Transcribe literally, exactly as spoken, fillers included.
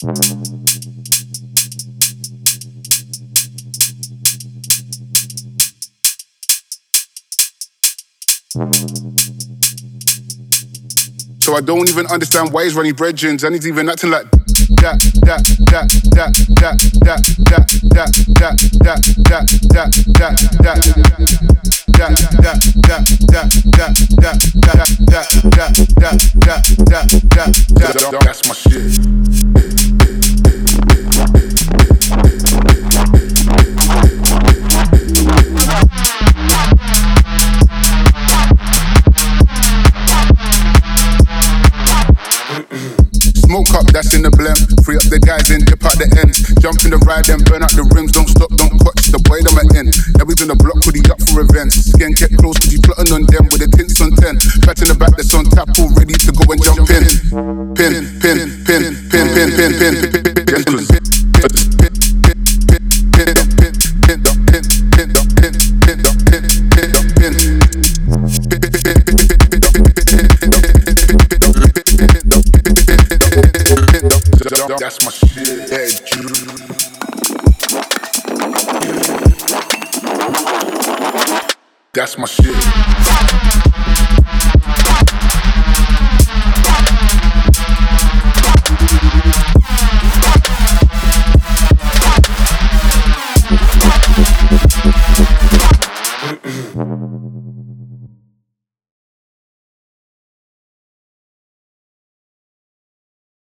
So I don't even understand why he's running brethrens and he's even acting like that, that, that, that, that, that, that, that, that, that, that, that, that, that, that, that's my shit. Smoke up, that's in the blem. Free up the guys and dip out the ends. Jump in the ride and burn out the rims. Don't stop, don't clutch the boy them at end. Every's in the block with the up for events. Skin get close with the plotting on them with the tints on ten. Fat in the back that's on tap, all ready to go and jump in. Pin, pin, pin, pin, pin, pin, pin, pin, pin. That's my shit. That's my shit.